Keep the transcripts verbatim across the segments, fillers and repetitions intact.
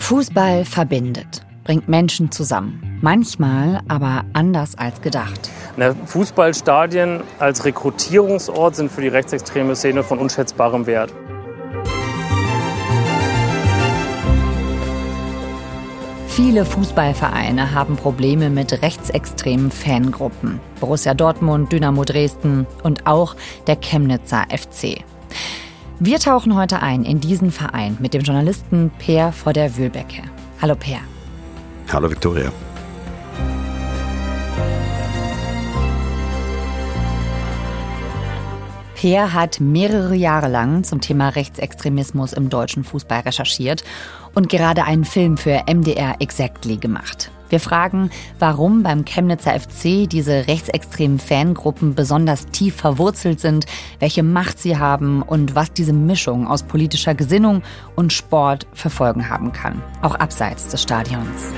Fußball verbindet, bringt Menschen zusammen. Manchmal aber anders als gedacht. Fußballstadien als Rekrutierungsort sind für die rechtsextreme Szene von unschätzbarem Wert. Viele Fußballvereine haben Probleme mit rechtsextremen Fangruppen. Borussia Dortmund, Dynamo Dresden und auch der Chemnitzer F C. Wir tauchen heute ein in diesen Verein mit dem Journalisten Peer von der Wühlbecke. Hallo Peer. Hallo Viktoria. Peer hat mehrere Jahre lang zum Thema Rechtsextremismus im deutschen Fußball recherchiert und gerade einen Film für M D R Exactly gemacht. Wir fragen, warum beim Chemnitzer F C diese rechtsextremen Fangruppen besonders tief verwurzelt sind, welche Macht sie haben und was diese Mischung aus politischer Gesinnung und Sport für Folgen haben kann, auch abseits des Stadions.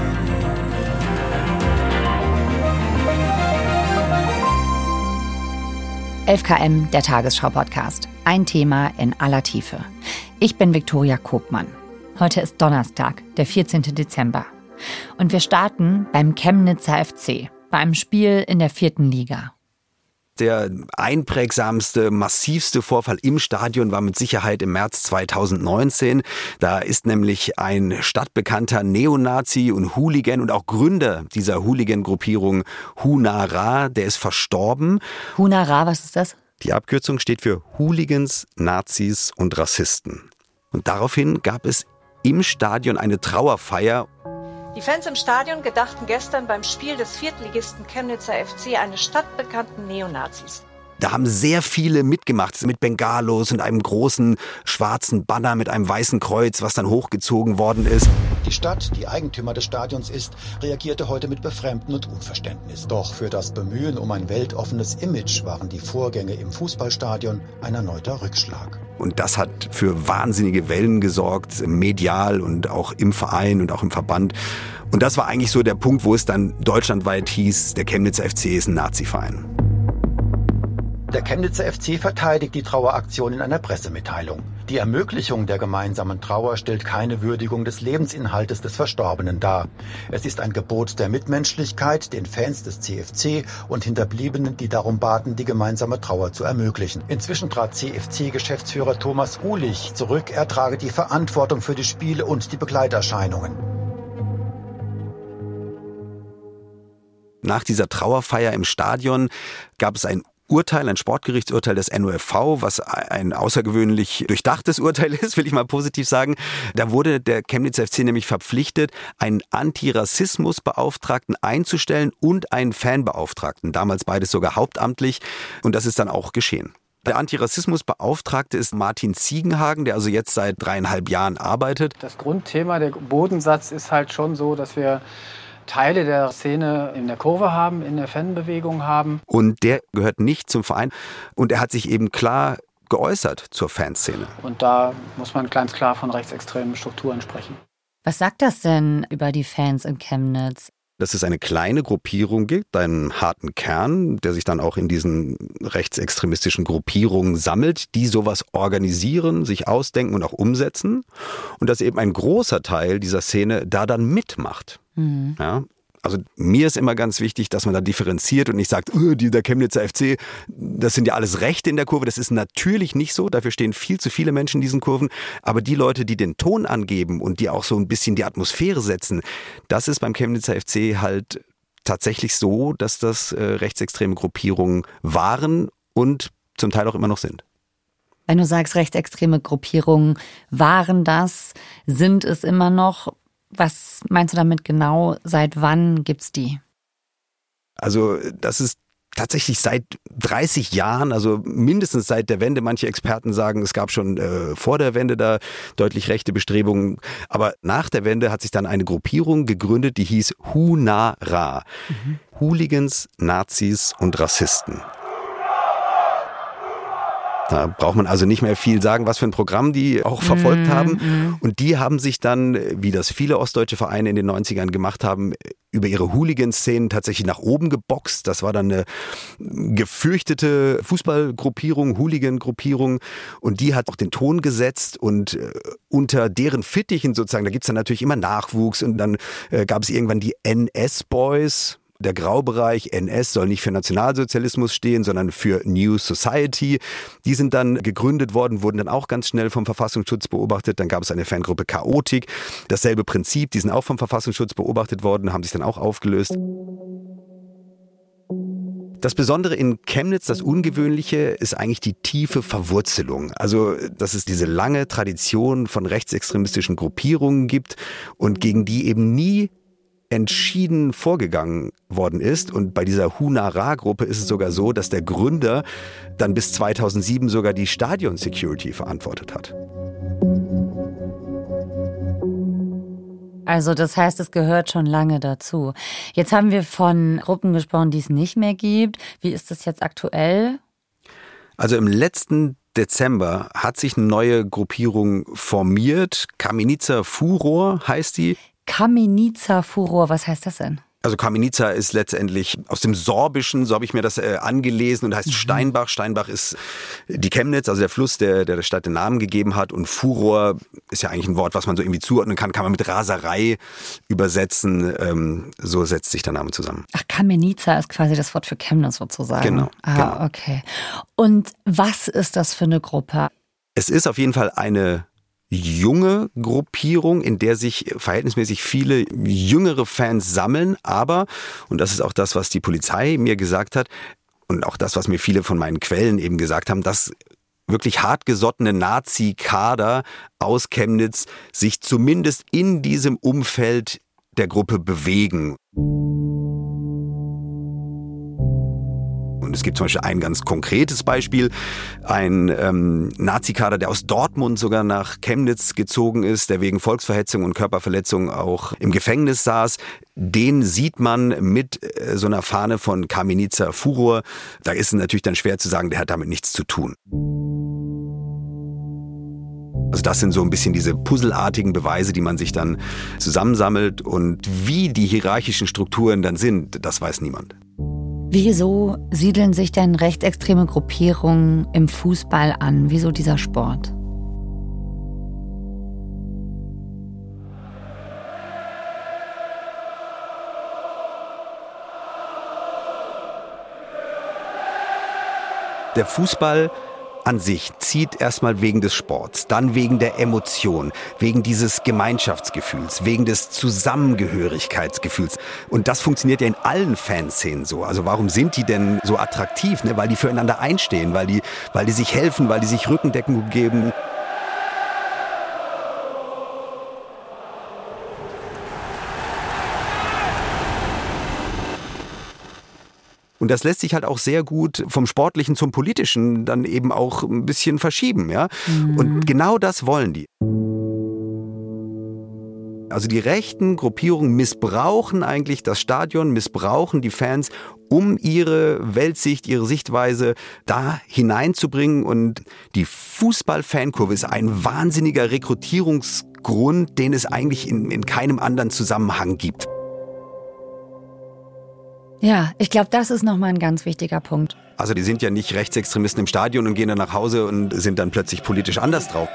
elf Kilometer, der Tagesschau-Podcast. Ein Thema in aller Tiefe. Ich bin Viktoria Kopmann. Heute ist Donnerstag, der vierzehnten Dezember. Und wir starten beim Chemnitzer F C, beim Spiel in der vierten Liga. Der einprägsamste, massivste Vorfall im Stadion war mit Sicherheit im März zweitausendneunzehn. Da ist nämlich ein stadtbekannter Neonazi und Hooligan und auch Gründer dieser Hooligan-Gruppierung Hunara, der ist verstorben. Hunara, was ist das? Die Abkürzung steht für Hooligans, Nazis und Rassisten. Und daraufhin gab es im Stadion eine Trauerfeier. Die Fans im Stadion gedachten gestern beim Spiel des Viertligisten Chemnitzer F C eines stadtbekannten Neonazis. Da haben sehr viele mitgemacht, mit Bengalos und einem großen schwarzen Banner mit einem weißen Kreuz, was dann hochgezogen worden ist. Die Stadt, die Eigentümer des Stadions ist, reagierte heute mit Befremden und Unverständnis. Doch für das Bemühen um ein weltoffenes Image waren die Vorgänge im Fußballstadion ein erneuter Rückschlag. Und das hat für wahnsinnige Wellen gesorgt, medial und auch im Verein und auch im Verband. Und das war eigentlich so der Punkt, wo es dann deutschlandweit hieß, der Chemnitzer F C ist ein Nazi-Verein. Der Chemnitzer F C verteidigt die Traueraktion in einer Pressemitteilung. Die Ermöglichung der gemeinsamen Trauer stellt keine Würdigung des Lebensinhaltes des Verstorbenen dar. Es ist ein Gebot der Mitmenschlichkeit den Fans des C F C und Hinterbliebenen, die darum baten, die gemeinsame Trauer zu ermöglichen. Inzwischen trat C F C-Geschäftsführer Thomas Uhlich zurück. Er trage die Verantwortung für die Spiele und die Begleiterscheinungen. Nach dieser Trauerfeier im Stadion gab es ein Urteil, ein Sportgerichtsurteil des N O F V, was ein außergewöhnlich durchdachtes Urteil ist, will ich mal positiv sagen. Da wurde der Chemnitzer F C nämlich verpflichtet, einen Antirassismusbeauftragten einzustellen und einen Fanbeauftragten, damals beides sogar hauptamtlich, und das ist dann auch geschehen. Der Antirassismusbeauftragte ist Martin Ziegenhagen, der also jetzt seit dreieinhalb Jahren arbeitet. Das Grundthema, der Bodensatz ist halt schon so, dass wir Teile der Szene in der Kurve haben, in der Fanbewegung haben. Und der gehört nicht zum Verein. Und er hat sich eben klar geäußert zur Fanszene. Und da muss man ganz klar von rechtsextremen Strukturen sprechen. Was sagt das denn über die Fans in Chemnitz? Dass es eine kleine Gruppierung gibt, einen harten Kern, der sich dann auch in diesen rechtsextremistischen Gruppierungen sammelt, die sowas organisieren, sich ausdenken und auch umsetzen. Und dass eben ein großer Teil dieser Szene da dann mitmacht. Mhm. Ja, also mir ist immer ganz wichtig, dass man da differenziert und nicht sagt, oh, der Chemnitzer F C, das sind ja alles Rechte in der Kurve. Das ist natürlich nicht so, dafür stehen viel zu viele Menschen in diesen Kurven. Aber die Leute, die den Ton angeben und die auch so ein bisschen die Atmosphäre setzen, das ist beim Chemnitzer F C halt tatsächlich so, dass das äh, rechtsextreme Gruppierungen waren und zum Teil auch immer noch sind. Wenn du sagst, rechtsextreme Gruppierungen waren das, sind es immer noch. Was meinst du damit genau? Seit wann gibt's die? Also das ist tatsächlich seit dreißig Jahren, also mindestens seit der Wende. Manche Experten sagen, es gab schon äh, vor der Wende da deutlich rechte Bestrebungen. Aber nach der Wende hat sich dann eine Gruppierung gegründet, die hieß Hunara. Mhm. Hooligans, Nazis und Rassisten. Da braucht man also nicht mehr viel sagen, was für ein Programm die auch verfolgt mm, haben. Mm. Und die haben sich dann, wie das viele ostdeutsche Vereine in den neunzigern gemacht haben, über ihre Hooligan-Szenen tatsächlich nach oben geboxt. Das war dann eine gefürchtete Fußballgruppierung, Hooligan-Gruppierung. Und die hat auch den Ton gesetzt und äh, unter deren Fittichen sozusagen, da gibt's dann natürlich immer Nachwuchs und dann äh, gab es irgendwann die N S-Boys. Der Graubereich N S soll nicht für Nationalsozialismus stehen, sondern für New Society. Die sind dann gegründet worden, wurden dann auch ganz schnell vom Verfassungsschutz beobachtet. Dann gab es eine Fangruppe Chaotik. Dasselbe Prinzip, die sind auch vom Verfassungsschutz beobachtet worden, haben sich dann auch aufgelöst. Das Besondere in Chemnitz, das Ungewöhnliche, ist eigentlich die tiefe Verwurzelung. Also, dass es diese lange Tradition von rechtsextremistischen Gruppierungen gibt und gegen die eben nie entschieden vorgegangen worden ist. Und bei dieser Hunara-Gruppe ist es sogar so, dass der Gründer dann bis zweitausendsieben sogar die Stadion-Security verantwortet hat. Also das heißt, es gehört schon lange dazu. Jetzt haben wir von Gruppen gesprochen, die es nicht mehr gibt. Wie ist das jetzt aktuell? Also im letzten Dezember hat sich eine neue Gruppierung formiert. Kamenica Furor heißt die. Kamenica Furor, was heißt das denn? Also Kamenica ist letztendlich aus dem Sorbischen, so habe ich mir das äh, angelesen und heißt mhm. Steinbach. Steinbach ist die Chemnitz, also der Fluss, der, der der Stadt den Namen gegeben hat. Und Furor ist ja eigentlich ein Wort, was man so irgendwie zuordnen kann, kann man mit Raserei übersetzen. Ähm, so setzt sich der Name zusammen. Ach, Kamenica ist quasi das Wort für Chemnitz sozusagen. Genau. Ah, genau. Okay. Und was ist das für eine Gruppe? Es ist auf jeden Fall eine junge Gruppierung, in der sich verhältnismäßig viele jüngere Fans sammeln, aber, und das ist auch das, was die Polizei mir gesagt hat und auch das, was mir viele von meinen Quellen eben gesagt haben, dass wirklich hartgesottene Nazi-Kader aus Chemnitz sich zumindest in diesem Umfeld der Gruppe bewegen. Und es gibt zum Beispiel ein ganz konkretes Beispiel, ein ähm, Nazi-Kader, der aus Dortmund sogar nach Chemnitz gezogen ist, der wegen Volksverhetzung und Körperverletzung auch im Gefängnis saß. Den sieht man mit äh, so einer Fahne von Kamenica Furor. Da ist es natürlich dann schwer zu sagen, der hat damit nichts zu tun. Also das sind so ein bisschen diese puzzelartigen Beweise, die man sich dann zusammensammelt. Und wie die hierarchischen Strukturen dann sind, das weiß niemand. Wieso siedeln sich denn rechtsextreme Gruppierungen im Fußball an? Wieso dieser Sport? Der Fußball an sich zieht erstmal wegen des Sports, dann wegen der Emotion, wegen dieses Gemeinschaftsgefühls, wegen des Zusammengehörigkeitsgefühls. Und das funktioniert ja in allen Fanszenen so. Also warum sind die denn so attraktiv? Ne? Weil die füreinander einstehen, weil die, weil die sich helfen, weil die sich Rückendeckung geben. Und das lässt sich halt auch sehr gut vom Sportlichen zum Politischen dann eben auch ein bisschen verschieben, ja. Mhm. Und genau das wollen die. Also die rechten Gruppierungen missbrauchen eigentlich das Stadion, missbrauchen die Fans, um ihre Weltsicht, ihre Sichtweise da hineinzubringen. Und die Fußball-Fankurve ist ein wahnsinniger Rekrutierungsgrund, den es eigentlich in, in keinem anderen Zusammenhang gibt. Ja, ich glaube, das ist nochmal ein ganz wichtiger Punkt. Also die sind ja nicht Rechtsextremisten im Stadion und gehen dann nach Hause und sind dann plötzlich politisch anders drauf.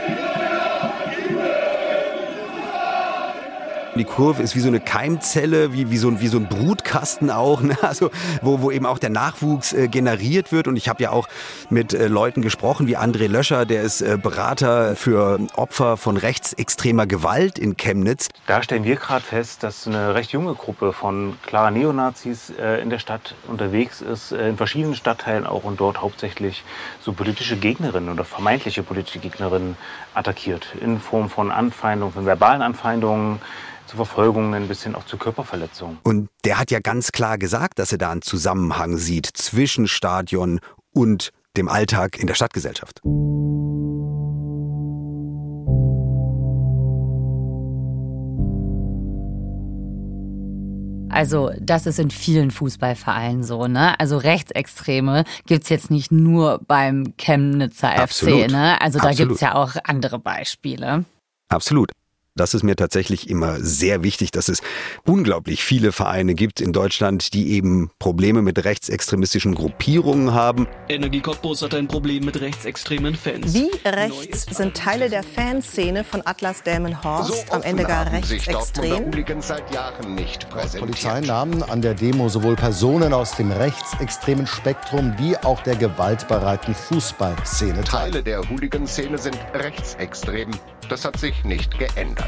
Die Kurve ist wie so eine Keimzelle, wie, wie, so, ein, wie so ein Brutkasten auch, ne? Also, wo, wo eben auch der Nachwuchs äh, generiert wird. Und ich habe ja auch mit äh, Leuten gesprochen, wie André Löscher, der ist äh, Berater für Opfer von rechtsextremer Gewalt in Chemnitz. Da stellen wir gerade fest, dass eine recht junge Gruppe von klarer Neonazis äh, in der Stadt unterwegs ist, äh, in verschiedenen Stadtteilen auch und dort hauptsächlich so politische Gegnerinnen oder vermeintliche politische Gegnerinnen attackiert. In Form von Anfeindungen, von verbalen Anfeindungen, zu Verfolgungen bis hin auch zu Körperverletzungen. Und der hat ja ganz klar gesagt, dass er da einen Zusammenhang sieht zwischen Stadion und dem Alltag in der Stadtgesellschaft. Also das ist in vielen Fußballvereinen so, ne? Also Rechtsextreme gibt's jetzt nicht nur beim Chemnitzer F C, Absolut. ne? Also da Absolut. gibt's ja auch andere Beispiele. Absolut. Das ist mir tatsächlich immer sehr wichtig, dass es unglaublich viele Vereine gibt in Deutschland, die eben Probleme mit rechtsextremistischen Gruppierungen haben. Energie Cottbus hat ein Problem mit rechtsextremen Fans. Wie rechts sind Teile der Fanszene von Atlas Delmenhorst am Ende gar rechtsextrem? Seit Jahren nicht Die Polizei nahmen an der Demo sowohl Personen aus dem rechtsextremen Spektrum wie auch der gewaltbereiten Fußballszene teil. Teile der Hooligan-Szene sind rechtsextrem. Das hat sich nicht geändert.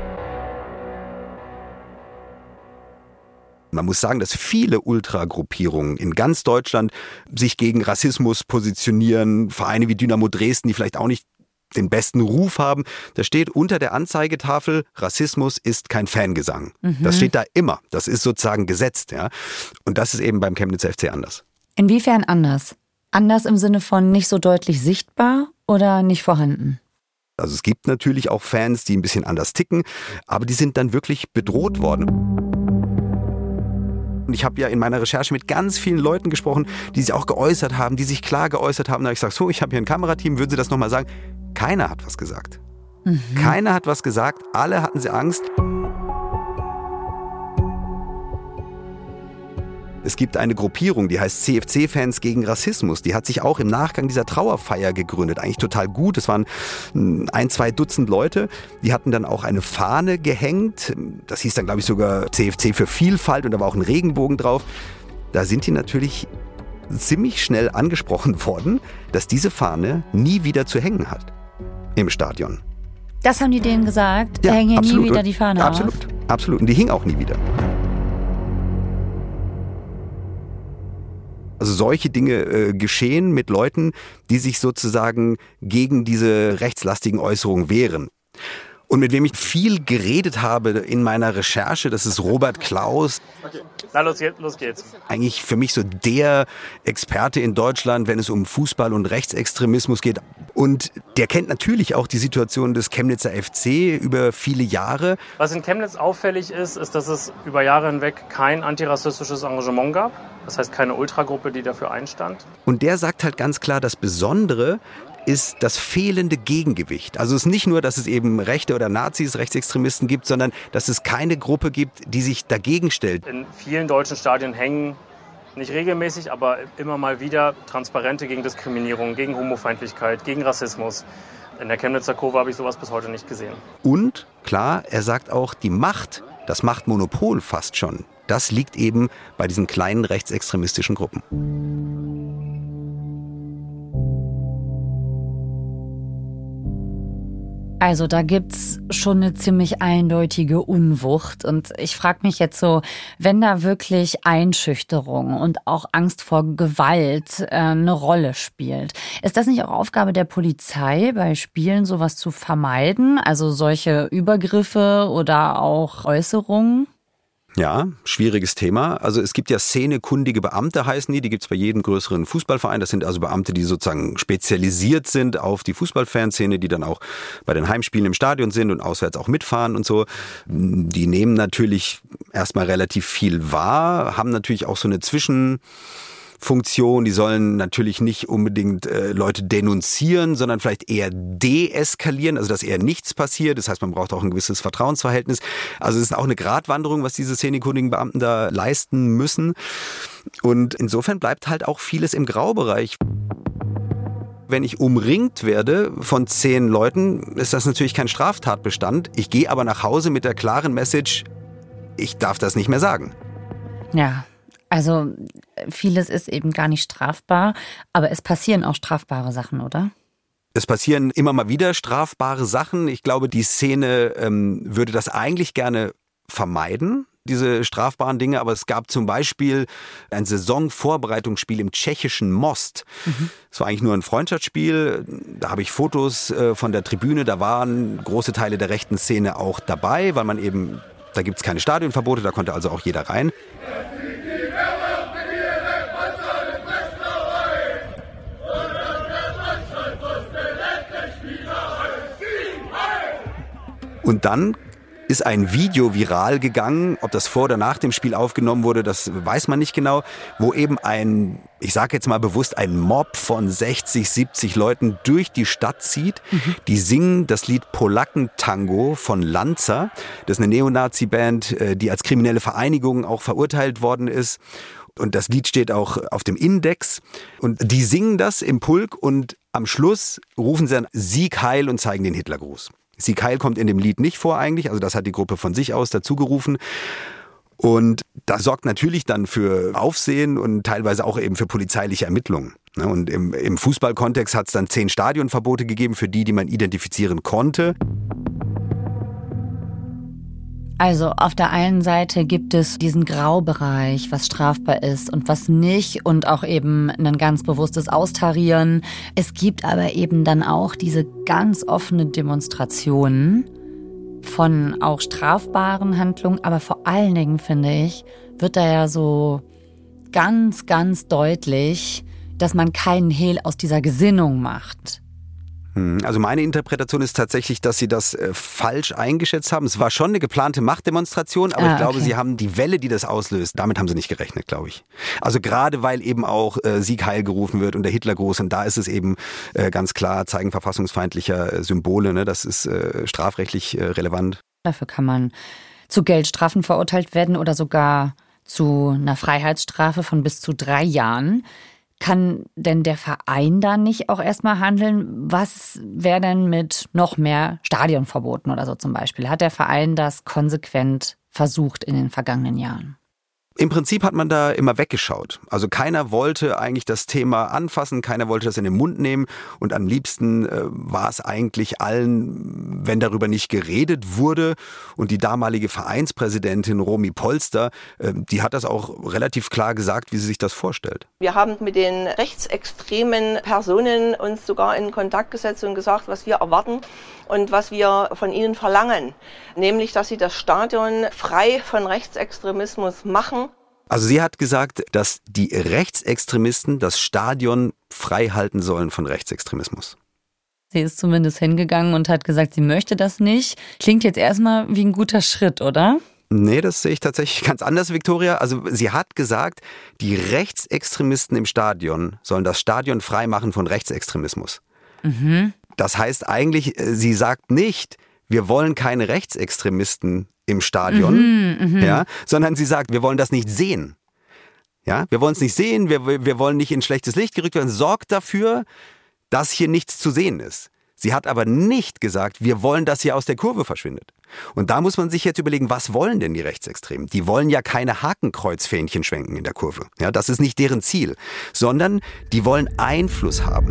Man muss sagen, dass viele Ultragruppierungen in ganz Deutschland sich gegen Rassismus positionieren. Vereine wie Dynamo Dresden, die vielleicht auch nicht den besten Ruf haben. Da steht unter der Anzeigetafel, Rassismus ist kein Fangesang. Mhm. Das steht da immer. Das ist sozusagen gesetzt. Ja? Und das ist eben beim Chemnitzer F C anders. Inwiefern anders? Anders im Sinne von nicht so deutlich sichtbar oder nicht vorhanden? Also es gibt natürlich auch Fans, die ein bisschen anders ticken, aber die sind dann wirklich bedroht worden. Und ich habe ja in meiner Recherche mit ganz vielen Leuten gesprochen, die sich auch geäußert haben, die sich klar geäußert haben. Da habe ich gesagt, so, ich habe hier ein Kamerateam, würden Sie das nochmal sagen? Keiner hat was gesagt. Mhm. Keiner hat was gesagt, alle hatten sie Angst. Es gibt eine Gruppierung, die heißt C F C-Fans gegen Rassismus. Die hat sich auch im Nachgang dieser Trauerfeier gegründet. Eigentlich total gut. Es waren ein, zwei Dutzend Leute. Die hatten dann auch eine Fahne gehängt. Das hieß dann, glaube ich, sogar C F C für Vielfalt und da war auch ein Regenbogen drauf. Da sind die natürlich ziemlich schnell angesprochen worden, dass diese Fahne nie wieder zu hängen hat im Stadion. Das haben die denen gesagt? Ja, da hängen absolut. nie wieder die Fahne Absolut, auf? absolut. Und die hing auch nie wieder. Also solche Dinge äh, geschehen mit Leuten, die sich sozusagen gegen diese rechtslastigen Äußerungen wehren. Und mit wem ich viel geredet habe in meiner Recherche, das ist Robert Klaus. Okay. Na, los, geht, los geht's. Eigentlich für mich so der Experte in Deutschland, wenn es um Fußball und Rechtsextremismus geht. Und der kennt natürlich auch die Situation des Chemnitzer F C über viele Jahre. Was in Chemnitz auffällig ist, ist, dass es über Jahre hinweg kein antirassistisches Engagement gab. Das heißt, keine Ultragruppe, die dafür einstand. Und der sagt halt ganz klar, das Besondere ist das fehlende Gegengewicht. Also es ist nicht nur, dass es eben Rechte oder Nazis, Rechtsextremisten gibt, sondern dass es keine Gruppe gibt, die sich dagegen stellt. In vielen deutschen Stadien hängen, nicht regelmäßig, aber immer mal wieder Transparente gegen Diskriminierung, gegen Homofeindlichkeit, gegen Rassismus. In der Chemnitzer Kurve habe ich sowas bis heute nicht gesehen. Und klar, er sagt auch, die Macht, das Machtmonopol fast schon, das liegt eben bei diesen kleinen rechtsextremistischen Gruppen. Also da gibt's schon eine ziemlich eindeutige Unwucht. Und ich frage mich jetzt so, wenn da wirklich Einschüchterung und auch Angst vor Gewalt äh, eine Rolle spielt, ist das nicht auch Aufgabe der Polizei, bei Spielen sowas zu vermeiden? Also solche Übergriffe oder auch Äußerungen? Ja, schwieriges Thema. Also es gibt ja szenekundige Beamte, heißen die. Die gibt es bei jedem größeren Fußballverein. Das sind also Beamte, die sozusagen spezialisiert sind auf die Fußballfanszene, die dann auch bei den Heimspielen im Stadion sind und auswärts auch mitfahren und so. Die nehmen natürlich erstmal relativ viel wahr, haben natürlich auch so eine Zwischen... Funktion, die sollen natürlich nicht unbedingt äh, Leute denunzieren, sondern vielleicht eher deeskalieren, also dass eher nichts passiert. Das heißt, man braucht auch ein gewisses Vertrauensverhältnis. Also es ist auch eine Gratwanderung, was diese szenekundigen Beamten da leisten müssen. Und insofern bleibt halt auch vieles im Graubereich. Wenn ich umringt werde von zehn Leuten, ist das natürlich kein Straftatbestand. Ich gehe aber nach Hause mit der klaren Message, ich darf das nicht mehr sagen. Ja. Also vieles ist eben gar nicht strafbar, aber es passieren auch strafbare Sachen, oder? Es passieren immer mal wieder strafbare Sachen. Ich glaube, die Szene ähm, würde das eigentlich gerne vermeiden, diese strafbaren Dinge. Aber es gab zum Beispiel ein Saisonvorbereitungsspiel im tschechischen Most. Mhm. Es war eigentlich nur ein Freundschaftsspiel. Da habe ich Fotos äh, von der Tribüne. Da waren große Teile der rechten Szene auch dabei, weil man eben, da gibt es keine Stadionverbote, da konnte also auch jeder rein. Und dann ist ein Video viral gegangen. Ob das vor oder nach dem Spiel aufgenommen wurde, das weiß man nicht genau. Wo eben ein, ich sage jetzt mal bewusst, ein Mob von sechzig, siebzig Leuten durch die Stadt zieht. Mhm. Die singen das Lied Polackentango von Lanza. Das ist eine Neonazi-Band, die als kriminelle Vereinigung auch verurteilt worden ist. Und das Lied steht auch auf dem Index. Und die singen das im Pulk und am Schluss rufen sie dann Sieg Heil und zeigen den Hitlergruß. Sieg Heil kommt in dem Lied nicht vor eigentlich, also das hat die Gruppe von sich aus dazu gerufen. Und das sorgt natürlich dann für Aufsehen und teilweise auch eben für polizeiliche Ermittlungen. Und im, im Fußballkontext hat es dann zehn Stadionverbote gegeben für die, die man identifizieren konnte. Also auf der einen Seite gibt es diesen Graubereich, was strafbar ist und was nicht und auch eben ein ganz bewusstes Austarieren. Es gibt aber eben dann auch diese ganz offene Demonstration von auch strafbaren Handlungen. Aber vor allen Dingen, finde ich, wird da ja so ganz, ganz deutlich, dass man keinen Hehl aus dieser Gesinnung macht. Also meine Interpretation ist tatsächlich, dass sie das äh, falsch eingeschätzt haben. Es war schon eine geplante Machtdemonstration, aber ah, ich glaube, okay. sie haben die Welle, die das auslöst, damit haben sie nicht gerechnet, glaube ich. Also gerade weil eben auch äh, Sieg Heil gerufen wird und der Hitlergruß und da ist es eben äh, ganz klar Zeigen verfassungsfeindlicher äh, Symbole, ne? Das ist äh, strafrechtlich äh, relevant. Dafür kann man zu Geldstrafen verurteilt werden oder sogar zu einer Freiheitsstrafe von bis zu drei Jahren. Kann denn der Verein da nicht auch erstmal handeln? Was wäre denn mit noch mehr Stadionverboten oder so zum Beispiel? Hat der Verein das konsequent versucht in den vergangenen Jahren? Im Prinzip hat man da immer weggeschaut. Also keiner wollte eigentlich das Thema anfassen, keiner wollte das in den Mund nehmen und am liebsten äh, war es eigentlich allen, wenn darüber nicht geredet wurde. Und die damalige Vereinspräsidentin Romy Polster, äh, die hat das auch relativ klar gesagt, wie sie sich das vorstellt. Wir haben mit den rechtsextremen Personen uns sogar in Kontakt gesetzt und gesagt, was wir erwarten und was wir von ihnen verlangen. Nämlich, dass sie das Stadion frei von Rechtsextremismus machen. Also sie hat gesagt, dass die Rechtsextremisten das Stadion frei halten sollen von Rechtsextremismus. Sie ist zumindest hingegangen und hat gesagt, sie möchte das nicht. Klingt jetzt erstmal wie ein guter Schritt, oder? Nee, das sehe ich tatsächlich ganz anders, Viktoria. Also sie hat gesagt, die Rechtsextremisten im Stadion sollen das Stadion frei machen von Rechtsextremismus. Mhm. Das heißt eigentlich, sie sagt nicht, wir wollen keine Rechtsextremisten im Stadion, mhm, ja, sondern sie sagt, wir wollen das nicht sehen. Ja, wir wollen es nicht sehen, wir, wir wollen nicht in schlechtes Licht gerückt werden. Sorgt dafür, dass hier nichts zu sehen ist. Sie hat aber nicht gesagt, wir wollen, dass hier aus der Kurve verschwindet. Und da muss man sich jetzt überlegen, was wollen denn die Rechtsextremen? Die wollen ja keine Hakenkreuzfähnchen schwenken in der Kurve. Ja, das ist nicht deren Ziel, sondern die wollen Einfluss haben.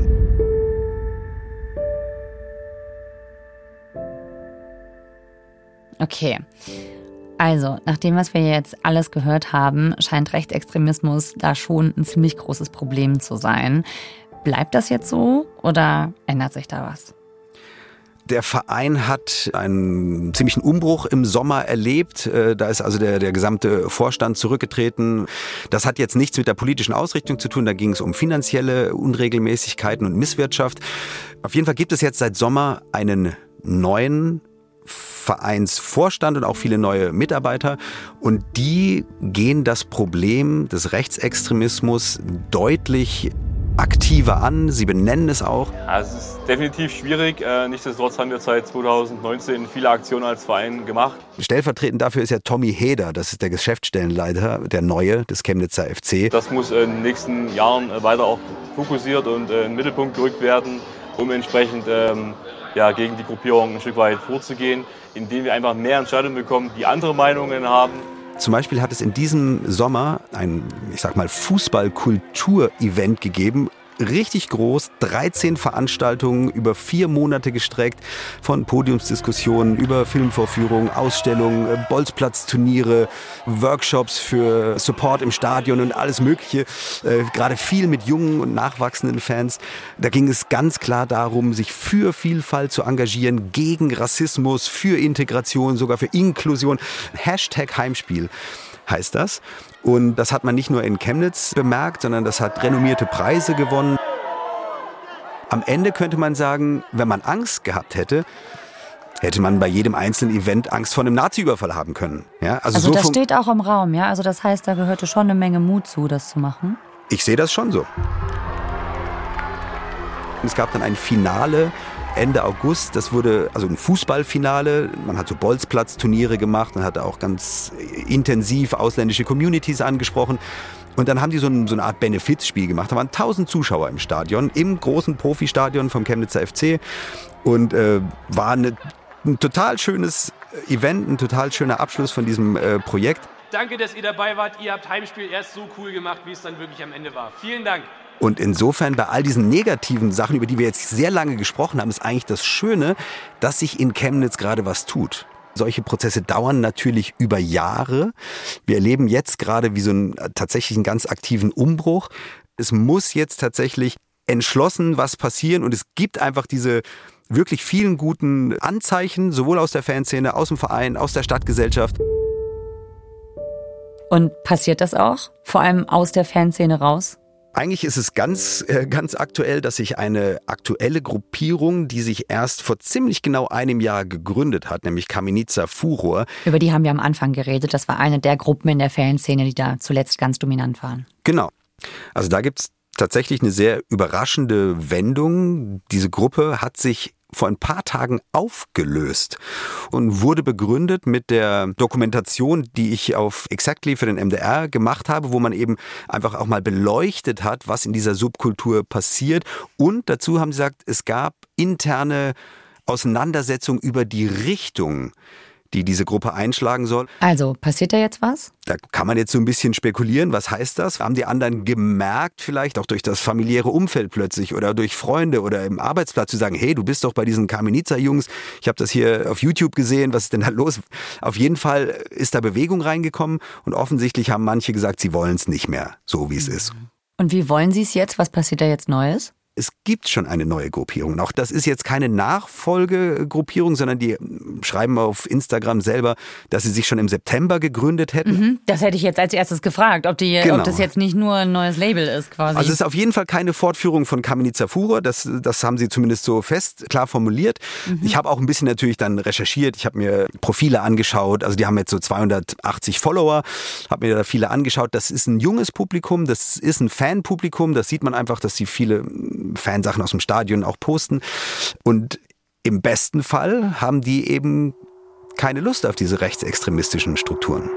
Okay, also nach dem, was wir jetzt alles gehört haben, scheint Rechtsextremismus da schon ein ziemlich großes Problem zu sein. Bleibt das jetzt so oder ändert sich da was? Der Verein hat einen ziemlichen Umbruch im Sommer erlebt. Da ist also der, der gesamte Vorstand zurückgetreten. Das hat jetzt nichts mit der politischen Ausrichtung zu tun. Da ging es um finanzielle Unregelmäßigkeiten und Misswirtschaft. Auf jeden Fall gibt es jetzt seit Sommer einen neuen Vereinsvorstand und auch viele neue Mitarbeiter. Und die gehen das Problem des Rechtsextremismus deutlich aktiver an. Sie benennen es auch. Ja, es ist definitiv schwierig. Nichtsdestotrotz haben wir seit zwanzig neunzehn viele Aktionen als Verein gemacht. Stellvertretend dafür ist ja Tommy Heder. Das ist der Geschäftsstellenleiter, der Neue des Chemnitzer F C. Das muss in den nächsten Jahren weiter auch fokussiert und in den Mittelpunkt gerückt werden, um entsprechend ähm, ja, gegen die Gruppierung ein Stück weit vorzugehen, indem wir einfach mehr Entscheidungen bekommen, die andere Meinungen haben. Zum Beispiel hat es in diesem Sommer ein, ich sag mal, Fußball-Kultur-Event gegeben. Richtig groß, dreizehn Veranstaltungen über vier Monate gestreckt, von Podiumsdiskussionen über Filmvorführungen, Ausstellungen, Bolzplatzturniere, Workshops für Support im Stadion und alles Mögliche. Äh, gerade viel mit jungen und nachwachsenden Fans. Da ging es ganz klar darum, sich für Vielfalt zu engagieren, gegen Rassismus, für Integration, sogar für Inklusion. Hashtag Heimspiel heißt das. Und das hat man nicht nur in Chemnitz bemerkt, sondern das hat renommierte Preise gewonnen. Am Ende könnte man sagen, wenn man Angst gehabt hätte, hätte man bei jedem einzelnen Event Angst vor einem Nazi-Überfall haben können. Ja, also also so das steht auch im Raum, ja? Also das heißt, da gehörte schon eine Menge Mut zu, das zu machen? Ich sehe das schon so. Es gab dann ein Finale Ende August, das wurde also ein Fußballfinale, man hat so Bolzplatz-Turniere gemacht, man hat auch ganz intensiv ausländische Communities angesprochen und dann haben die so, ein, so eine Art Benefizspiel gemacht, da waren tausend Zuschauer im Stadion, im großen Profistadion vom Chemnitzer F C und äh, war eine, ein total schönes Event, ein total schöner Abschluss von diesem äh, Projekt. Danke, dass ihr dabei wart, ihr habt Heimspiel erst so cool gemacht, wie es dann wirklich am Ende war. Vielen Dank. Und insofern bei all diesen negativen Sachen, über die wir jetzt sehr lange gesprochen haben, ist eigentlich das Schöne, dass sich in Chemnitz gerade was tut. Solche Prozesse dauern natürlich über Jahre. Wir erleben jetzt gerade wie so einen tatsächlich einen ganz aktiven Umbruch. Es muss jetzt tatsächlich entschlossen was passieren und es gibt einfach diese wirklich vielen guten Anzeichen, sowohl aus der Fanszene, aus dem Verein, aus der Stadtgesellschaft. Und passiert das auch? Vor allem aus der Fanszene raus? Eigentlich ist es ganz, äh, ganz aktuell, dass sich eine aktuelle Gruppierung, die sich erst vor ziemlich genau einem Jahr gegründet hat, nämlich Kamienica Furor. Über die haben wir am Anfang geredet. Das war eine der Gruppen in der Fanszene, die da zuletzt ganz dominant waren. Genau. Also da gibt's tatsächlich eine sehr überraschende Wendung. Diese Gruppe hat sich vor ein paar Tagen aufgelöst und wurde begründet mit der Dokumentation, die ich auf Exactly für den M D R gemacht habe, wo man eben einfach auch mal beleuchtet hat, was in dieser Subkultur passiert. Und dazu haben sie gesagt, es gab interne Auseinandersetzungen über die Richtung, die diese Gruppe einschlagen soll. Also, passiert da jetzt was? Da kann man jetzt so ein bisschen spekulieren, was heißt das? Haben die anderen gemerkt, vielleicht auch durch das familiäre Umfeld plötzlich oder durch Freunde oder im Arbeitsplatz zu sagen, hey, du bist doch bei diesen Kamienica-Jungs, ich habe das hier auf YouTube gesehen, was ist denn da los? Auf jeden Fall ist da Bewegung reingekommen und offensichtlich haben manche gesagt, sie wollen es nicht mehr, so wie es ist. Und wie wollen sie es jetzt? Was passiert da jetzt Neues? Es gibt schon eine neue Gruppierung. Auch das ist jetzt keine Nachfolgegruppierung, sondern die schreiben auf Instagram selber, dass sie sich schon im September gegründet hätten. Mhm, das hätte ich jetzt als erstes gefragt, ob, die, genau. ob das jetzt nicht nur ein neues Label ist quasi. Also es ist auf jeden Fall keine Fortführung von Kamienica Furor, das, das haben sie zumindest so fest, klar formuliert. Mhm. Ich habe auch ein bisschen natürlich dann recherchiert, ich habe mir Profile angeschaut, also die haben jetzt so zweihundertachtzig Follower, habe mir da viele angeschaut. Das ist ein junges Publikum, das ist ein Fanpublikum, das sieht man einfach, dass sie viele Fansachen aus dem Stadion auch posten. Und im besten Fall haben die eben keine Lust auf diese rechtsextremistischen Strukturen.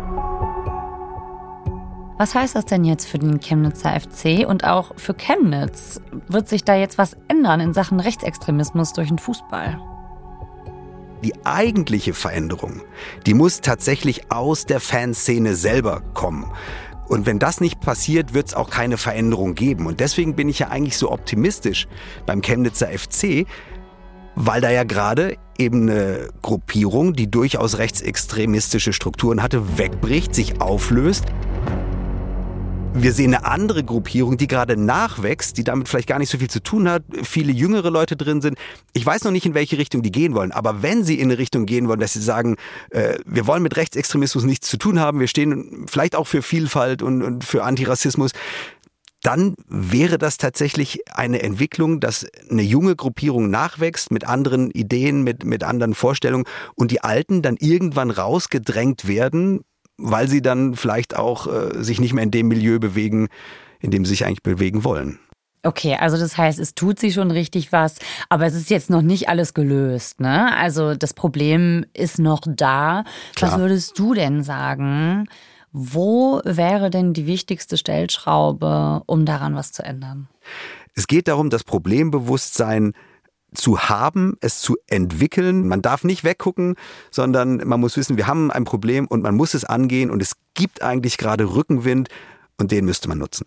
Was heißt das denn jetzt für den Chemnitzer F C und auch für Chemnitz? Wird sich da jetzt was ändern in Sachen Rechtsextremismus durch den Fußball? Die eigentliche Veränderung, die muss tatsächlich aus der Fanszene selber kommen. Und wenn das nicht passiert, wird es auch keine Veränderung geben. Und deswegen bin ich ja eigentlich so optimistisch beim Chemnitzer F C, weil da ja gerade eben eine Gruppierung, die durchaus rechtsextremistische Strukturen hatte, wegbricht, sich auflöst. Wir sehen eine andere Gruppierung, die gerade nachwächst, die damit vielleicht gar nicht so viel zu tun hat, viele jüngere Leute drin sind. Ich weiß noch nicht, in welche Richtung die gehen wollen, aber wenn sie in eine Richtung gehen wollen, dass sie sagen, äh, wir wollen mit Rechtsextremismus nichts zu tun haben, wir stehen vielleicht auch für Vielfalt und, und für Antirassismus, dann wäre das tatsächlich eine Entwicklung, dass eine junge Gruppierung nachwächst mit anderen Ideen, mit, mit anderen Vorstellungen und die Alten dann irgendwann rausgedrängt werden, weil sie dann vielleicht auch äh, sich nicht mehr in dem Milieu bewegen, in dem sie sich eigentlich bewegen wollen. Okay, also das heißt, es tut sich schon richtig was, aber es ist jetzt noch nicht alles gelöst, ne? Also das Problem ist noch da. Klar. Was würdest du denn sagen? Wo wäre denn die wichtigste Stellschraube, um daran was zu ändern? Es geht darum, das Problembewusstsein zu haben, es zu entwickeln. Man darf nicht weggucken, sondern man muss wissen, wir haben ein Problem und man muss es angehen und es gibt eigentlich gerade Rückenwind und den müsste man nutzen.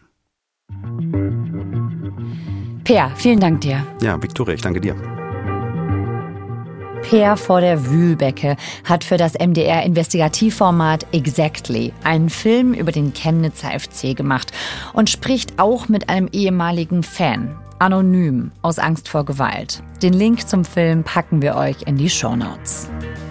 Peer, vielen Dank dir. Ja, Viktoria, ich danke dir. Peer vor der Wühlbecke hat für das M D R-Investigativformat Exactly einen Film über den Chemnitzer F C gemacht und spricht auch mit einem ehemaligen Fan. Anonym, aus Angst vor Gewalt. Den Link zum Film packen wir euch in die Shownotes.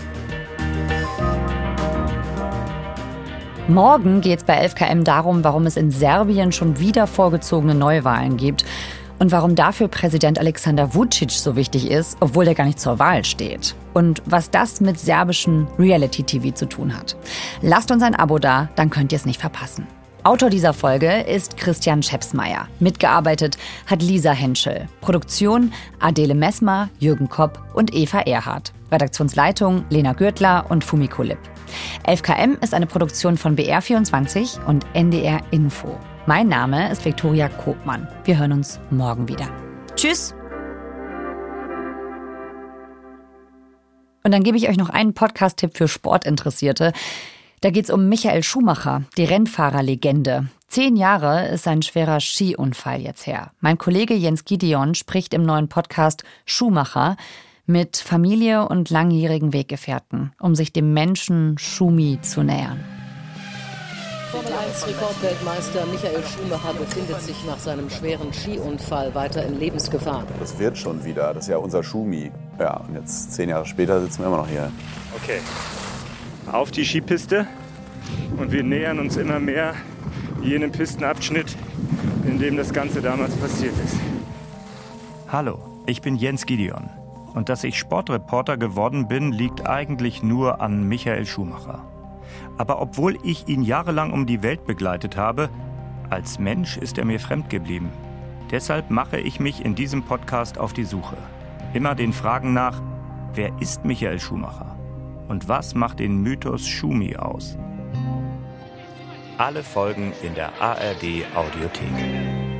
Morgen geht es bei elf K M darum, warum es in Serbien schon wieder vorgezogene Neuwahlen gibt und warum dafür Präsident Alexander Vučić so wichtig ist, obwohl er gar nicht zur Wahl steht. und was das mit serbischem Reality-T V zu tun hat. Lasst uns ein Abo da, dann könnt ihr es nicht verpassen. Autor dieser Folge ist Christian Schepsmeier. Mitgearbeitet hat Lisa Henschel. Produktion Adele Messmer, Jürgen Kopp und Eva Erhardt. Redaktionsleitung Lena Gürtler und Fumiko Lipp. elf K M ist eine Produktion von B R vierundzwanzig und N D R Info. Mein Name ist Viktoria Kopmann. Wir hören uns morgen wieder. Tschüss! Und dann gebe ich euch noch einen Podcast-Tipp für Sportinteressierte. Da geht's um Michael Schumacher, die Rennfahrerlegende. Zehn Jahre ist ein schwerer Skiunfall jetzt her. Mein Kollege Jens Gideon spricht im neuen Podcast Schumacher mit Familie und langjährigen Weggefährten, um sich dem Menschen Schumi zu nähern. Formel eins Rekordweltmeister Michael Schumacher befindet sich nach seinem schweren Skiunfall weiter in Lebensgefahr. Das wird schon wieder, das ist ja unser Schumi. Ja, und jetzt zehn Jahre später sitzen wir immer noch hier. Okay, auf die Skipiste und wir nähern uns immer mehr jenem Pistenabschnitt, in dem das Ganze damals passiert ist. Hallo, ich bin Jens Gideon und dass ich Sportreporter geworden bin, liegt eigentlich nur an Michael Schumacher. Aber obwohl ich ihn jahrelang um die Welt begleitet habe, als Mensch ist er mir fremd geblieben. Deshalb mache ich mich in diesem Podcast auf die Suche. Immer den Fragen nach, wer ist Michael Schumacher? Und was macht den Mythos Schumi aus? Alle Folgen in der A R D Audiothek.